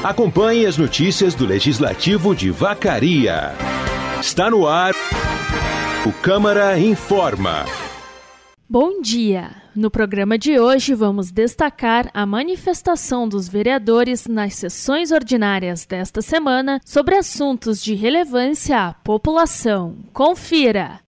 Acompanhe as notícias do Legislativo de Vacaria. Está no ar o Câmara Informa. Bom dia! No programa de hoje vamos destacar a manifestação dos vereadores nas sessões ordinárias desta semana sobre assuntos de relevância à população. Confira!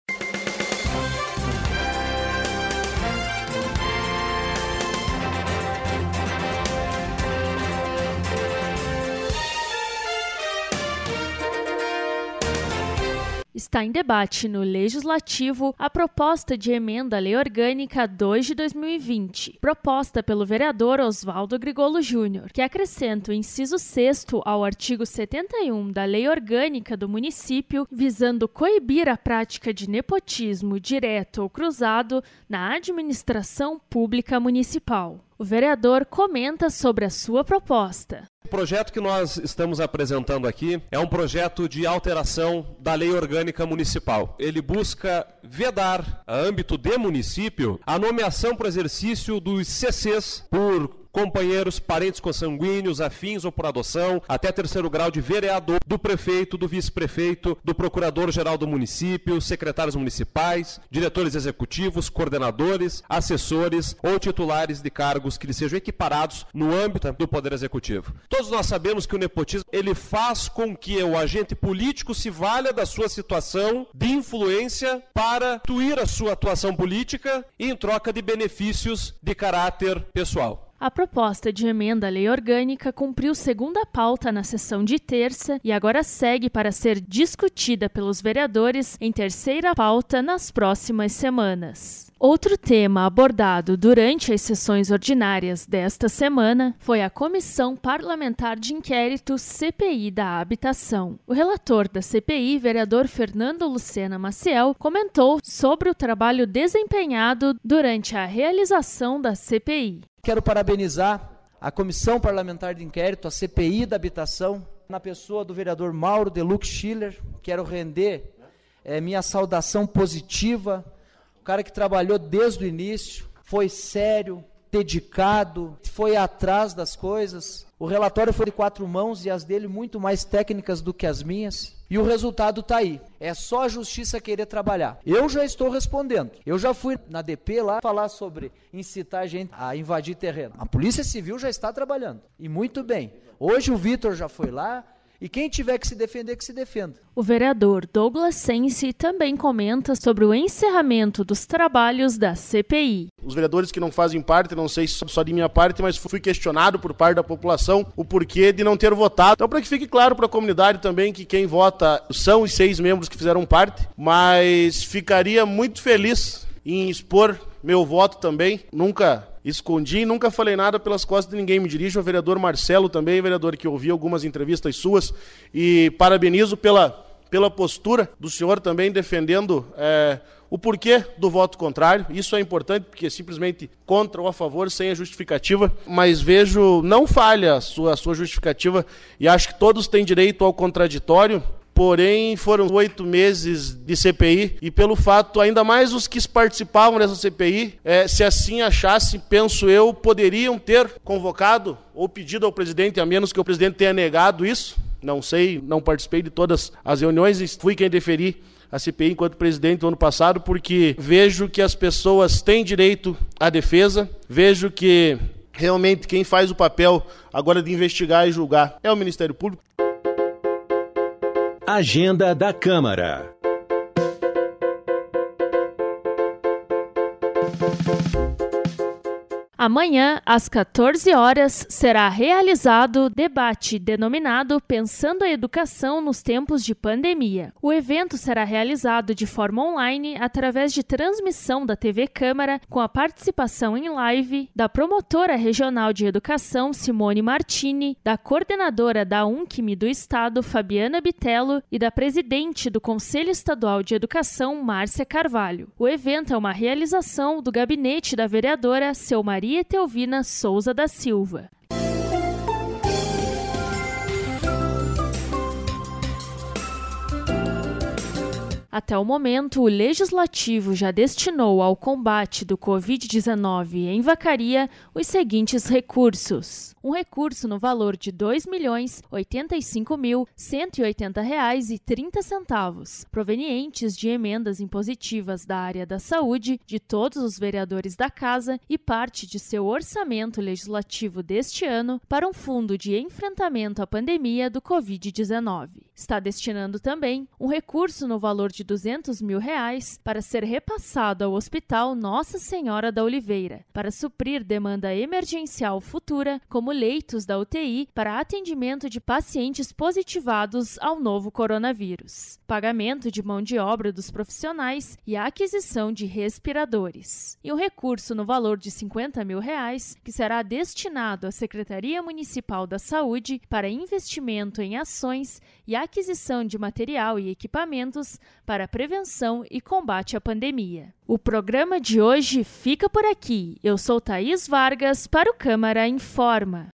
Está em debate no Legislativo a proposta de emenda à Lei Orgânica 2 de 2020, proposta pelo vereador Oswaldo Grigolo Júnior, que acrescenta o inciso 6º ao artigo 71 da Lei Orgânica do município, visando coibir a prática de nepotismo direto ou cruzado na administração pública municipal. O vereador comenta sobre a sua proposta. O projeto que nós estamos apresentando aqui é um projeto de alteração da Lei Orgânica Municipal. Ele busca vedar, a âmbito de município, a nomeação para o exercício dos CCs por companheiros, parentes consanguíneos, afins ou por adoção, até 3º grau de vereador, do prefeito, do vice-prefeito, do procurador-geral do município, secretários municipais, diretores executivos, coordenadores, assessores ou titulares de cargos que lhes sejam equiparados no âmbito do Poder Executivo. Todos nós sabemos que o nepotismo ele faz com que o agente político se valha da sua situação de influência para atuar a sua atuação política em troca de benefícios de caráter pessoal. A proposta de emenda à Lei Orgânica cumpriu segunda pauta na sessão de terça e agora segue para ser discutida pelos vereadores em terceira pauta nas próximas semanas. Outro tema abordado durante as sessões ordinárias desta semana foi a Comissão Parlamentar de Inquérito CPI da Habitação. O relator da CPI, vereador Fernando Lucena Maciel, comentou sobre o trabalho desempenhado durante a realização da CPI. Quero parabenizar a Comissão Parlamentar de Inquérito, a CPI da Habitação, na pessoa do vereador Mauro Deluc Schiller. Quero render minha saudação positiva. O cara que trabalhou desde o início, foi sério, dedicado, foi atrás das coisas. O relatório foi de 4 mãos e as dele muito mais técnicas do que as minhas. E o resultado está aí. É só a justiça querer trabalhar. Eu já estou respondendo. Eu já fui na DP lá falar sobre incitar a gente a invadir terreno. A Polícia Civil já está trabalhando. E muito bem. Hoje o Vitor já foi lá. E quem tiver que se defender, que se defenda. O vereador Douglas Sense também comenta sobre o encerramento dos trabalhos da CPI. Os vereadores que não fazem parte, não sei se só de minha parte, mas fui questionado por parte da população o porquê de não ter votado. Então, para que fique claro para a comunidade também que quem vota são os 6 membros que fizeram parte, mas ficaria muito feliz em expor meu voto também. Nunca escondi e nunca falei nada pelas costas de ninguém. Me dirijo ao vereador Marcelo também, vereador que ouvi algumas entrevistas suas, e parabenizo pela postura do senhor também defendendo o porquê do voto contrário. Isso é importante, porque é simplesmente contra ou a favor, sem a justificativa, mas vejo, não falha a sua justificativa, e acho que todos têm direito ao contraditório. Porém, foram 8 meses de CPI e pelo fato, ainda mais os que participavam dessa CPI, se assim achassem, penso eu, poderiam ter convocado ou pedido ao presidente, a menos que o presidente tenha negado isso. Não sei, não participei de todas as reuniões e fui quem deferi a CPI enquanto presidente no ano passado, porque vejo que as pessoas têm direito à defesa, vejo que realmente quem faz o papel agora de investigar e julgar é o Ministério Público. Agenda da Câmara. Amanhã, às 14 horas, será realizado debate denominado Pensando a Educação nos Tempos de Pandemia. O evento será realizado de forma online através de transmissão da TV Câmara, com a participação em live da promotora regional de educação Simone Martini, da coordenadora da UNCM do Estado, Fabiana Bitello, e da presidente do Conselho Estadual de Educação, Márcia Carvalho. O evento é uma realização do gabinete da vereadora Seu Maria Etelvina Souza da Silva. Até o momento, o Legislativo já destinou ao combate do Covid-19 em Vacaria os seguintes recursos. Um recurso no valor de R$ 2.085.180,30, provenientes de emendas impositivas da área da saúde de todos os vereadores da Casa e parte de seu orçamento legislativo deste ano para um fundo de enfrentamento à pandemia do Covid-19. Está destinando também um recurso no valor de R$ 200 mil para ser repassado ao Hospital Nossa Senhora da Oliveira, para suprir demanda emergencial futura, como leitos da UTI para atendimento de pacientes positivados ao novo coronavírus, pagamento de mão de obra dos profissionais e a aquisição de respiradores. E um recurso no valor de R$ 50 mil, que será destinado à Secretaria Municipal da Saúde para investimento em ações e aquisição de material e equipamentos para prevenção e combate à pandemia. O programa de hoje fica por aqui. Eu sou Thaís Vargas para o Câmara Informa.